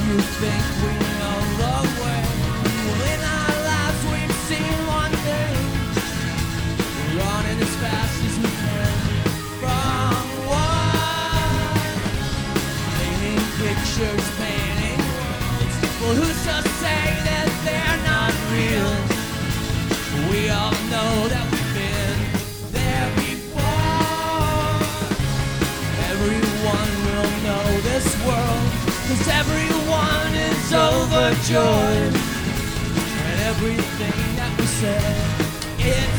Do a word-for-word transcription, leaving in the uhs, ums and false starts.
you think we know the way? Well, in our lives we've seen one thing, running as fast as we can from war. Painting pictures, painting worlds. Well, who's to say that they're not real? We all know that we've been there before. Everyone will know this world, 'cause everyone is overjoyed. And everything that we said, it's